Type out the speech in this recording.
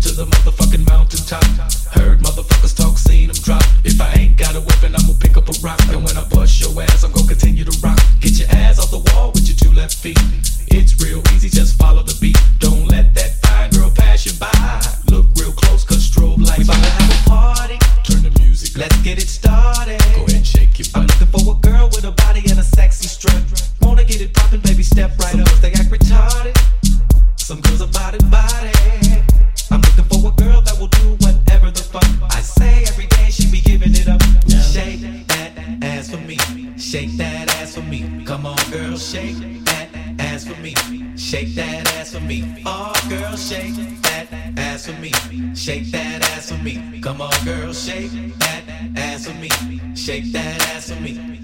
to the motherfucking mountaintop. Heard motherfuckers talk, seen them drop. If I ain't got a weapon, I'm gonna pick up a rock. And when I bust your ass, I'm gonna continue to rock. Get your ass off the wall with your two left feet. It's real easy, just follow the beat. Don't let that fine girl pass you by. Look real close, cause strobe lights. We about to have a party. Turn the music up. Let's get it started. Go ahead and shake your butt. I'm looking for a girl with a body and a sexy strut. Wanna get it poppin', baby, step right up. They act retarded. Some girls are body. I'm looking for a girl that will do whatever the fuck I say. Every day she be giving it up. Shake that ass for me. Shake that ass for me. Come on, girl, shake that ass for me. Shake that ass for me. Oh, girl, shake that ass for me. Shake that ass for me. Come on, girl, shake that ass for me. Shake that ass for me.